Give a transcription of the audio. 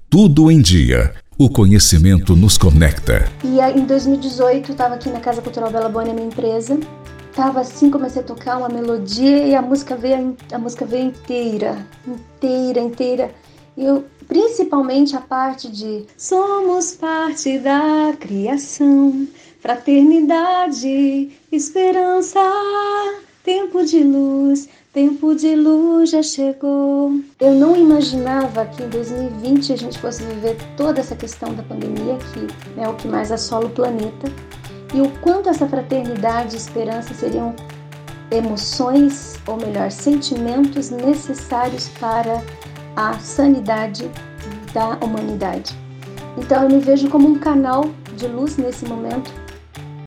Tudo em Dia. O conhecimento nos conecta. E em 2018, eu estava aqui na Casa Cultural Bela Boa, minha empresa. Tava assim, comecei a tocar uma melodia e a música veio inteira. E principalmente a parte de somos parte da criação, fraternidade, esperança, tempo de luz já chegou. Eu não imaginava que em 2020 a gente fosse viver toda essa questão da pandemia, que é o que mais assola o planeta, e o quanto essa fraternidade e esperança seriam emoções, ou melhor, sentimentos necessários para a sanidade da humanidade. Então eu me vejo como um canal de luz nesse momento,